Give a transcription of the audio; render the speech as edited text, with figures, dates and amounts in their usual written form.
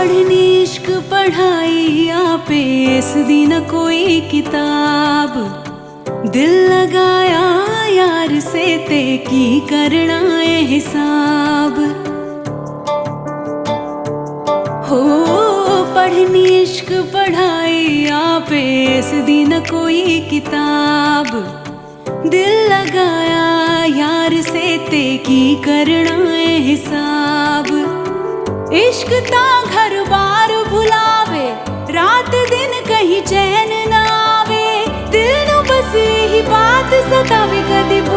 पढ़नी इश्क पढ़ाई आपे इस दी न कोई किताब। दिल लगाया यार से ते की करना है हिसाब। हो पढ़नी इश्क पढ़ाई आपे इस दी न कोई किताब। दिल लगाया यार से ते की करना है हिसाब। इश्क ता घर बार भुलावे, रात दिन कहीं चैन ना आवे। दिल नू बस यही बात सतावे, कदे